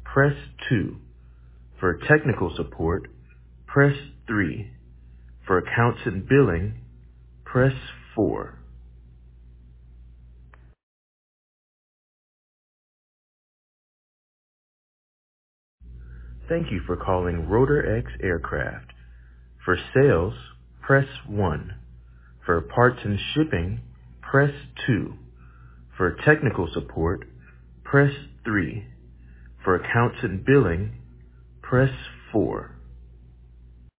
press 2. For technical support, press 3. For accounts and billing, press 4. Thank you for calling Rotor X Aircraft. For sales, press 1. For parts and shipping, press 2. For technical support, press 3. For accounts and billing, press 4.